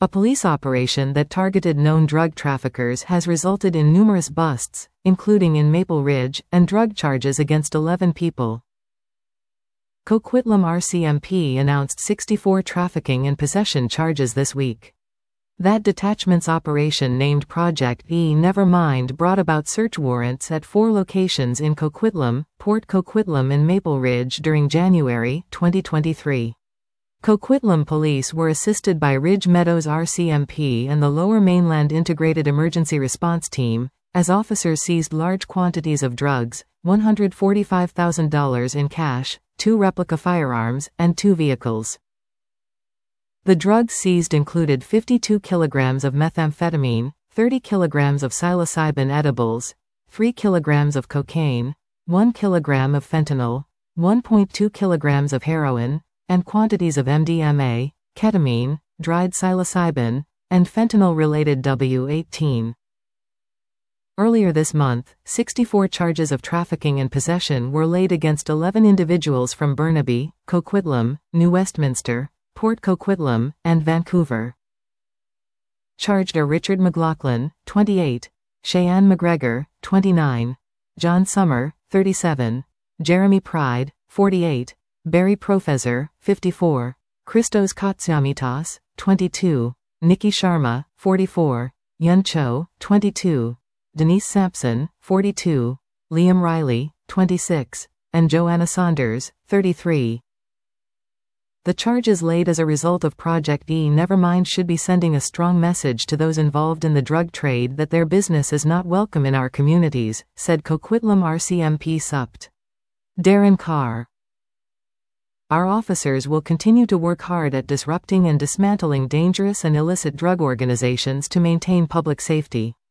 A police operation that targeted known drug traffickers has resulted in numerous busts, including in Maple Ridge, and drug charges against 11 people. Coquitlam RCMP announced 64 trafficking and possession charges this week. That detachment's operation named Project E Nevermind brought about search warrants at 4 locations in Coquitlam, Port Coquitlam and Maple Ridge during January 2023. Coquitlam police were assisted by Ridge Meadows RCMP and the Lower Mainland Integrated Emergency Response Team, as officers seized large quantities of drugs, $145,000 in cash, 2 replica firearms, and 2 vehicles. The drugs seized included 52 kilograms of methamphetamine, 30 kilograms of psilocybin edibles, 3 kilograms of cocaine, 1 kilogram of fentanyl, 1.2 kilograms of heroin, and quantities of MDMA, ketamine, dried psilocybin, and fentanyl-related W18. Earlier this month, 64 charges of trafficking and possession were laid against 11 individuals from Burnaby, Coquitlam, New Westminster, Port Coquitlam, and Vancouver. Charged are Richard McLaughlin, 28, Cheyenne McGregor, 29, John Summer, 37, Jeremy Pride, 48, Barry Professor, 54, Christos Katsiamitas, 22, Nikki Sharma, 44, Yun Cho, 22, Denise Sampson, 42, Liam Riley, 26, and Joanna Saunders, 33. The charges laid as a result of Project E Nevermind should be sending a strong message to those involved in the drug trade that their business is not welcome in our communities, said Coquitlam RCMP Supt. Darren Carr. Our officers will continue to work hard at disrupting and dismantling dangerous and illicit drug organizations to maintain public safety.